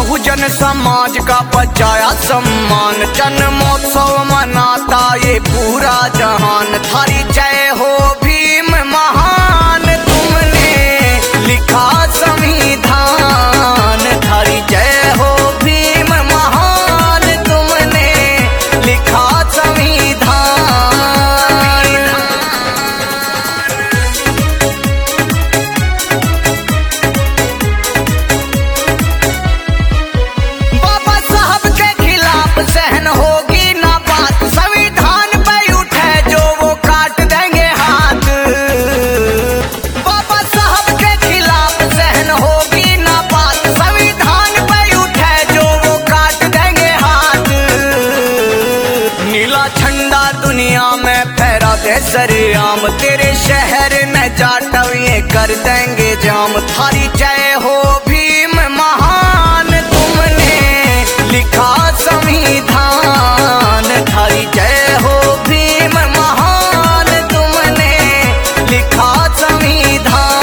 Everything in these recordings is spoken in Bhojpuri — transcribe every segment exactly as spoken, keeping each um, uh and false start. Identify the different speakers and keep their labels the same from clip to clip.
Speaker 1: बहुजन समाज का बचाया सम्मान। जन्मोत्सव मनाता ये पूरा जहान। थारी जय हो भीम महान, तुमने लिखा संविधान। थारी जय हो भीम महान, तुमने लिखा संविधान। बाबा साहब के खिलाफ सहन होगी ना बात। संविधान पे उठे जो वो काट देंगे हाथ। बाबा साहब के खिलाफ सहन होगी ना बात। संविधान पे उठे जो वो काट देंगे हाथ। नीला झंडा दुनिया में फहरा दे सरेआम। तेरे शहर में जाटव ये कर देंगे जाम। थारी जय हो भीम महान, तुमने लिखा संविधान। थारी जय हो भीम महान, तुमने लिखा संविधान।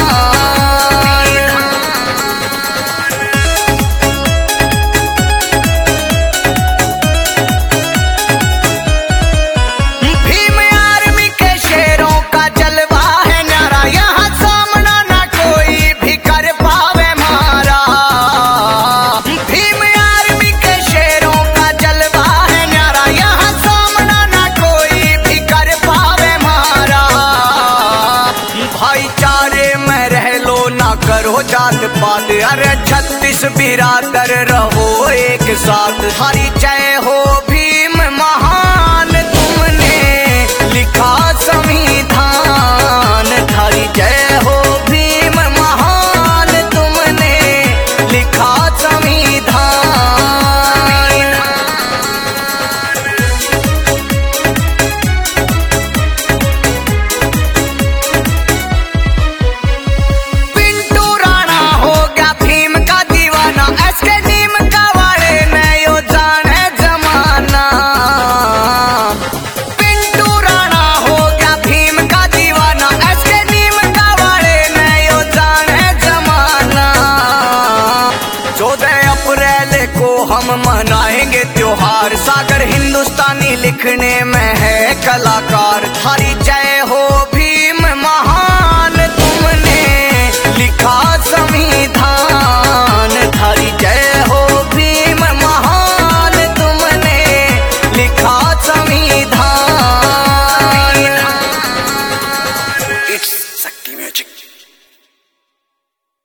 Speaker 1: भीम आर्मी के शेरों का जलवा है न्यारा। यहाँ सामना ना कोई भी कर पावे मारा। भीम आर्मी के शेरों का जलवा है न्यारा। यहाँ सामना ना कोई भी कर पावे मारा। भाईचारे में रह लो ना करो जात पात। अरे छत्तीस बिरादर रहो एक साथ। हरी जय हो भीम महान, तुमने लिखा संविधान। थारी जय हो भीम महान, तुमने लिखा संविधान। पिंटू राणा हो गया भीम का दीवाना। एसके नीम का वाड़े में यो जाने जमाना। पिंटू राणा हो गया भीम का दीवाना। एसके नीम का वाड़े में यो जाने जमाना। चौदह अप्रैल को हम मनाएंगे त्योहार। सागर हिंदुस्तानी लिखने में है कलाकार। थारी जय हो भीम महान, तुमने लिखा संविधान।